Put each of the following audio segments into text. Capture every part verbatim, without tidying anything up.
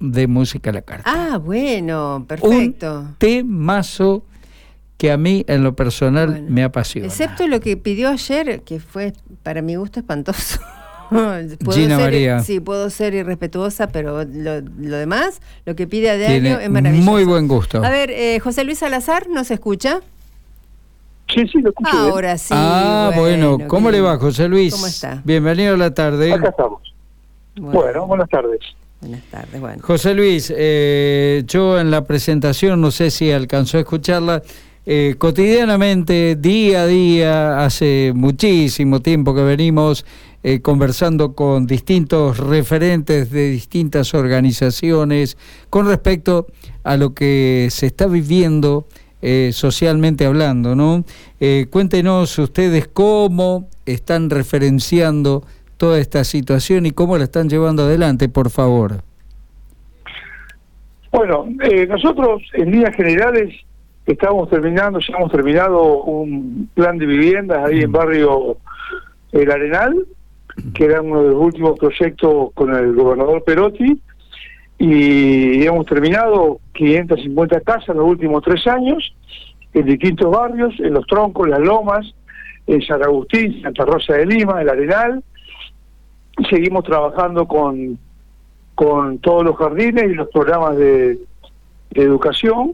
de Música a la Carta. Ah, bueno, perfecto. Un temazo que a mí en lo personal Bueno, me apasiona. Excepto lo que pidió ayer, que fue para mi gusto espantoso. Puedo Gina ser, María. Sí, puedo ser irrespetuosa, pero lo, lo demás, lo que pide a diario Tiene es maravilloso. muy buen gusto. A ver, eh, José Luis Salazar, ¿nos escucha? Sí, sí, lo escucho bien. Ahora sí. ah, bueno, bueno ¿cómo bien. le va, José Luis? ¿Cómo está? Bienvenido a la tarde. Acá estamos. Bueno, Bueno, buenas tardes. buenas tardes, bueno. José Luis, eh, yo en la presentación, no sé si alcanzó a escucharla, eh, cotidianamente, día a día, hace muchísimo tiempo que venimos eh, conversando con distintos referentes de distintas organizaciones con respecto a lo que se está viviendo eh, socialmente hablando, ¿no? Eh, cuéntenos ustedes cómo están referenciando toda esta situación y cómo la están llevando adelante, por favor. Bueno, eh, nosotros en líneas generales estamos terminando, ya hemos terminado un plan de viviendas ahí en barrio El Arenal, que era uno de los últimos proyectos con el gobernador Perotti, y hemos terminado quinientas cincuenta casas en los últimos tres años, en distintos barrios, en Los Troncos, Las Lomas, en San Agustín, Santa Rosa de Lima, El Arenal. Seguimos trabajando con, con todos los jardines y los programas de, de educación,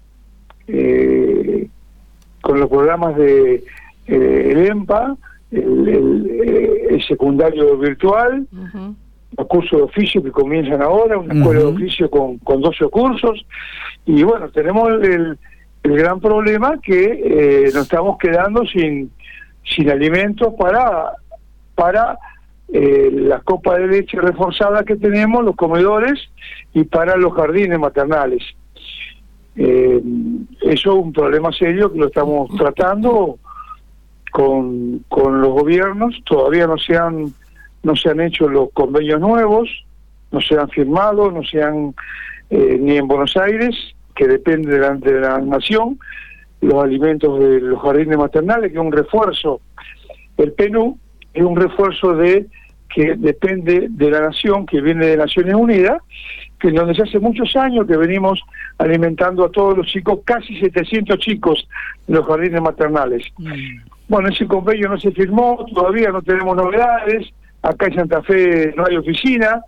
eh, con los programas de eh, el EMPA, el, el, el secundario virtual, uh-huh. los cursos de oficio que comienzan ahora, una escuela uh-huh. de oficio con, con doce cursos, y bueno, tenemos el, el gran problema que eh, nos estamos quedando sin, sin alimentos para... para Eh, la copa de leche reforzada que tenemos, los comedores y para los jardines maternales. Eh, eso es un problema serio que lo estamos tratando con, con los gobiernos. Todavía no se han no se han hecho los convenios nuevos, no se han firmado, no se han eh, ni en Buenos Aires, que depende de la, de la nación, los alimentos de los jardines maternales, que es un refuerzo. El P N U es un refuerzo de que depende de la nación, que viene de Naciones Unidas, que en donde se hace muchos años que venimos alimentando a todos los chicos, casi setecientos chicos en los jardines maternales. Mm. Bueno, ese convenio no se firmó, todavía no tenemos novedades, acá en Santa Fe no hay oficina,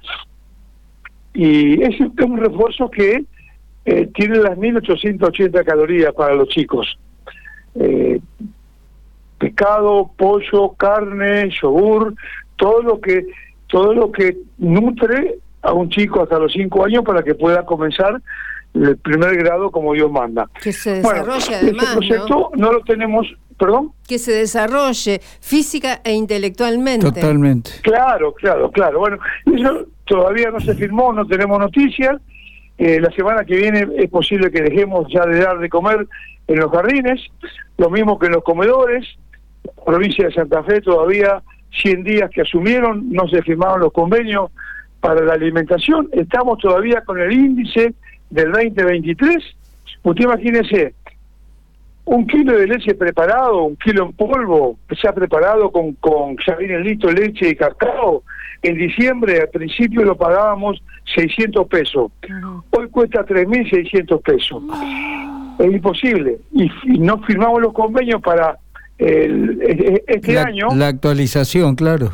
y es un refuerzo que eh, tiene las mil ochocientas ochenta calorías para los chicos. Eh, pescado, pollo, carne, yogur, todo lo que todo lo que nutre a un chico hasta los cinco años para que pueda comenzar el primer grado como Dios manda. Que se desarrolle bueno, además, ese proyecto ¿no? no lo tenemos, perdón. Que se desarrolle física e intelectualmente. Totalmente. Claro, claro, claro. Bueno, eso todavía no se firmó, no tenemos noticias. Eh, la semana que viene es posible que dejemos ya de dar de comer en los jardines, lo mismo que en los comedores. La provincia de Santa Fe todavía cien días que asumieron, no se firmaron los convenios para la alimentación, estamos todavía con el índice del veinte veintitrés. Usted imagínese, un kilo de leche preparado, un kilo en polvo, ya preparado con, con ya viene listo leche y cacao, en diciembre al principio lo pagábamos seiscientos pesos, uh-huh. hoy cuesta tres mil seiscientos pesos, uh-huh. es imposible, y, y no firmamos los convenios para El, este la, año la actualización, claro,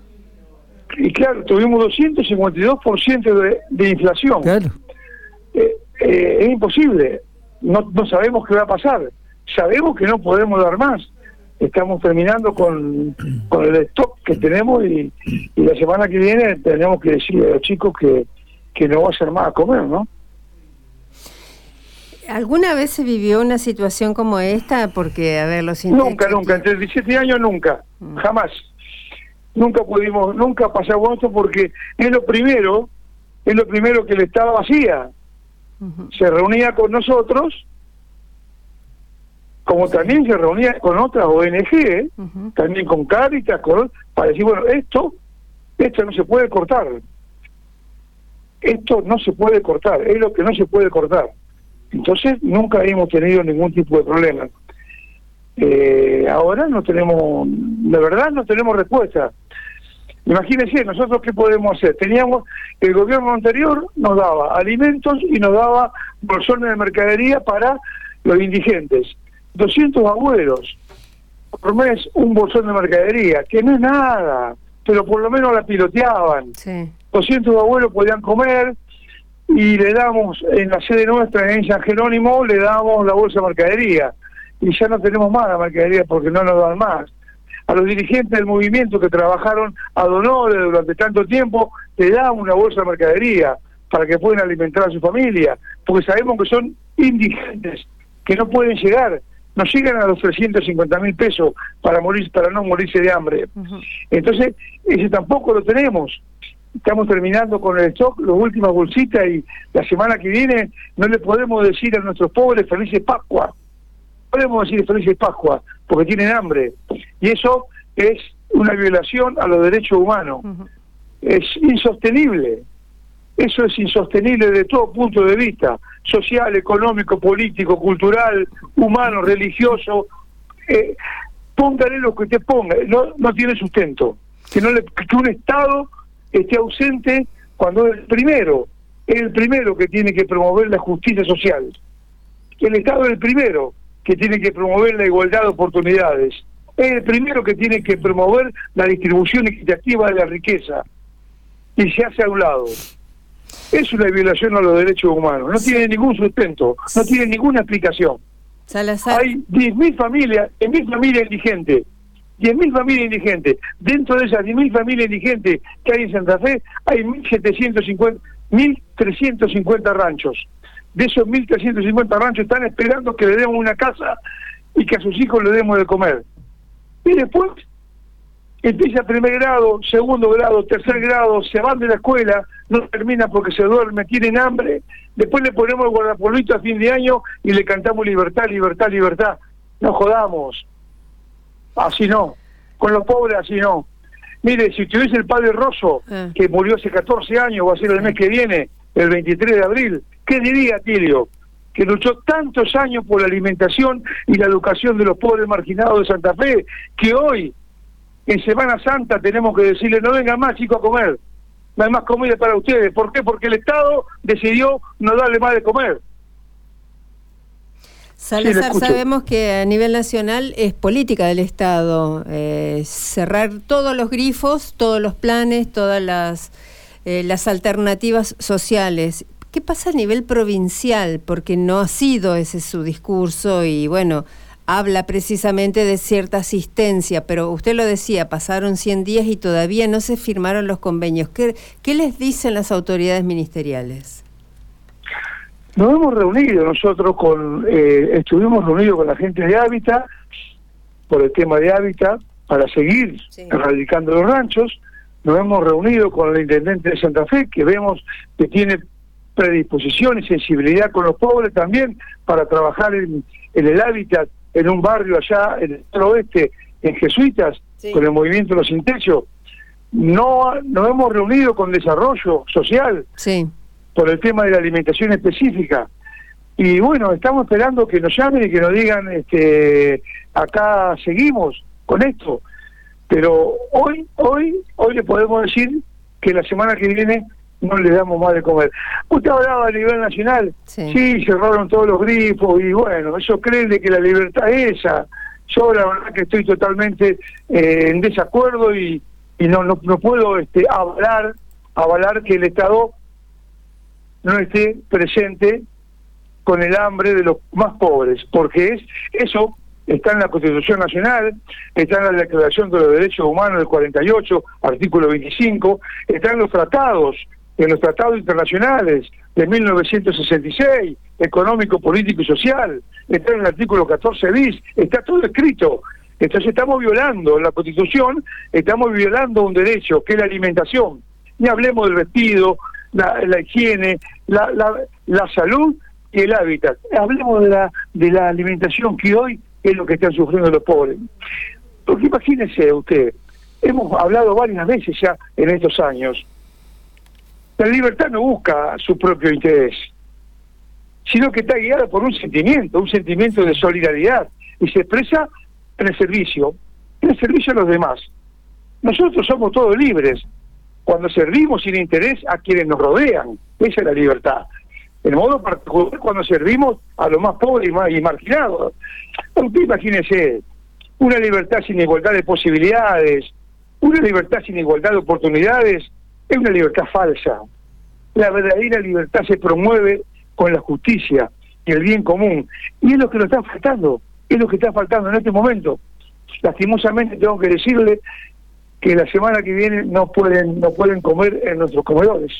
y claro, tuvimos doscientos cincuenta y dos por ciento de, de inflación. Claro. Eh, eh, es imposible, no, no sabemos qué va a pasar, sabemos que no podemos dar más, estamos terminando con, con el stock que tenemos y, y la semana que viene tenemos que decirle a los chicos que, que no va a ser más a comer, ¿no? ¿Alguna vez se vivió una situación como esta? Porque, a ver, los Nunca, nunca, entre diecisiete años nunca, mm. jamás. Nunca pudimos, nunca pasamos esto porque es lo primero, es lo primero que el Estado hacía. Uh-huh. Se reunía con nosotros, como sí. también se reunía con otras O N G, uh-huh. también con Cáritas, con, para decir, bueno, esto, esto no se puede cortar. Esto no se puede cortar, es lo que no se puede cortar. Entonces nunca hemos tenido ningún tipo de problema. Eh, ahora no tenemos, de verdad no tenemos respuesta. Imagínense, nosotros qué podemos hacer. Teníamos, el gobierno anterior nos daba alimentos y nos daba bolsones de mercadería para los indigentes. doscientos abuelos por mes, un bolsón de mercadería, que no es nada, pero por lo menos la piloteaban. Sí. doscientos abuelos podían comer y le damos, en la sede nuestra, en San Jerónimo, le damos la bolsa de mercadería. Y ya no tenemos más la mercadería porque no nos dan más. A los dirigentes del movimiento que trabajaron ad honorem durante tanto tiempo, le damos una bolsa de mercadería para que puedan alimentar a su familia, porque sabemos que son indigentes, que no pueden llegar, no llegan a los trescientos cincuenta mil pesos para morir, para no morirse de hambre. Uh-huh. Entonces, ese tampoco lo tenemos. Estamos terminando con el stock, las últimas bolsitas, y la semana que viene no le podemos decir a nuestros pobres felices Pascua. Podemos decir felices Pascua porque tienen hambre, y eso es una violación a los derechos humanos. Uh-huh. Es insostenible, eso es insostenible desde todo punto de vista, social, económico, político, cultural, humano, religioso. Eh, póngale lo que usted ponga, no, no tiene sustento. Que, no le, que un Estado esté ausente cuando es el primero, es el primero que tiene que promover la justicia social. El Estado es el primero que tiene que promover la igualdad de oportunidades. Es el primero que tiene que promover la distribución equitativa de la riqueza. Y se hace a un lado. Es una violación a los derechos humanos. No tiene ningún sustento, no tiene ninguna explicación. Salazar. Hay diez mil familias, diez mil familias indigentes. diez mil familias indigentes. Dentro de esas diez mil familias indigentes que hay en Santa Fe, hay mil setecientos cincuenta, mil trescientos cincuenta ranchos. De esos mil trescientos cincuenta ranchos están esperando que le demos una casa y que a sus hijos le demos de comer. Y después empieza primer grado, segundo grado, tercer grado, se van de la escuela, no terminan porque se duermen, tienen hambre, después le ponemos el guardapolvito a fin de año y le cantamos libertad, libertad, libertad. No jodamos. Así no. Con los pobres así no. Mire, si tuviese el padre Rosso, ah. que murió hace catorce años, va a ser el mes que viene, el veintitrés de abril, ¿qué diría Tilio? Que luchó tantos años por la alimentación y la educación de los pobres marginados de Santa Fe, que hoy, en Semana Santa, tenemos que decirle, no vengan más chicos a comer, no hay más comida para ustedes. ¿Por qué? Porque el Estado decidió no darle más de comer. Salazar, sí, sabemos que a nivel nacional es política del Estado eh, cerrar todos los grifos, todos los planes, todas las, eh, las alternativas sociales. ¿Qué pasa a nivel provincial? Porque no ha sido ese su discurso y bueno, habla precisamente de cierta asistencia, pero usted lo decía, pasaron cien días y todavía no se firmaron los convenios. ¿Qué, qué les dicen las autoridades ministeriales? Nos hemos reunido nosotros con, eh, estuvimos reunidos con la gente de Hábitat, por el tema de Hábitat, para seguir sí. erradicando los ranchos. Nos hemos reunido con el intendente de Santa Fe, que vemos que tiene predisposición y sensibilidad con los pobres también, para trabajar en, en el Hábitat, en un barrio allá en el oeste, en Jesuitas, sí. con el movimiento Los Sin Techo. No, nos hemos reunido con Desarrollo Social, sí. por el tema de la alimentación específica. Y bueno, estamos esperando que nos llamen y que nos digan, este, acá seguimos con esto. Pero hoy, hoy, hoy le podemos decir que la semana que viene no le damos más de comer. Usted hablaba a nivel nacional, sí, sí cerraron todos los grifos, y bueno, eso creen de que la libertad es esa. Yo la verdad que estoy totalmente eh, en desacuerdo y, y no, no, no puedo este, avalar, avalar que el Estado no esté presente con el hambre de los más pobres, porque es eso está en la Constitución Nacional, está en la Declaración de los Derechos Humanos del cuarenta y ocho, artículo veinticinco, está en los tratados, en los tratados internacionales de mil novecientos sesenta y seis, económico, político y social, está en el artículo catorce bis, está todo escrito. Entonces estamos violando la Constitución, estamos violando un derecho que es la alimentación. Ni hablemos del vestido, la, la higiene, la, la, la salud y el hábitat. Hablemos de la, de la alimentación, que hoy es lo que están sufriendo los pobres. Porque imagínese usted, hemos hablado varias veces ya en estos años, la libertad no busca su propio interés, sino que está guiada por un sentimiento, un sentimiento de solidaridad, y se expresa en el servicio, en el servicio a los demás. Nosotros somos todos libres cuando servimos sin interés a quienes nos rodean. Esa es la libertad. En modo particular, cuando servimos a los más pobres y, más, y marginados. Usted imagínese, una libertad sin igualdad de posibilidades, una libertad sin igualdad de oportunidades, es una libertad falsa. La verdadera libertad se promueve con la justicia y el bien común. Y es lo que nos está faltando, es lo que está faltando en este momento. Lastimosamente tengo que decirle que la semana que viene no pueden no pueden comer en nuestros comedores.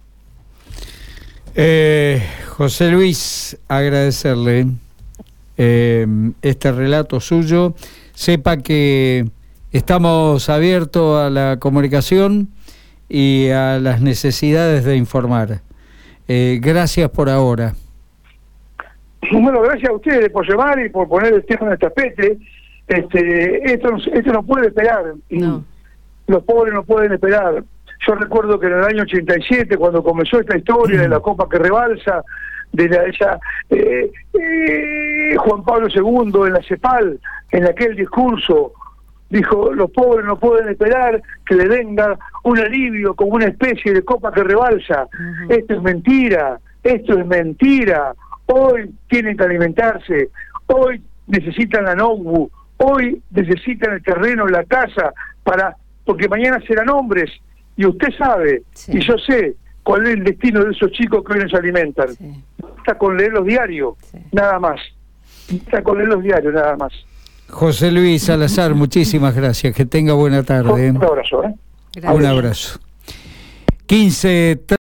Eh, José Luis, agradecerle eh, este relato suyo. Sepa que estamos abiertos a la comunicación y a las necesidades de informar. Eh, gracias por ahora. Bueno, gracias a ustedes por llamar y por poner el tema en el tapete. Este, esto, esto no puede esperar. No. Los pobres no pueden esperar. Yo recuerdo que en el año ochenta y siete, cuando comenzó esta historia de la copa que rebalsa, de la, esa, eh, eh, Juan Pablo segundo en la CEPAL, en aquel discurso, dijo, los pobres no pueden esperar que le venga un alivio como una especie de copa que rebalsa. Uh-huh. Esto es mentira, esto es mentira. Hoy tienen que alimentarse, hoy necesitan la notebook, hoy necesitan el terreno, la casa, para porque mañana serán hombres. Y usted sabe, sí. y yo sé, cuál es el destino de esos chicos que hoy nos alimentan. Sí. Basta con leer los diarios, sí. nada más. Basta con leer los diarios, nada más. José Luis Salazar, muchísimas gracias. Que tenga buena tarde. Un abrazo, ¿eh? Un abrazo. quince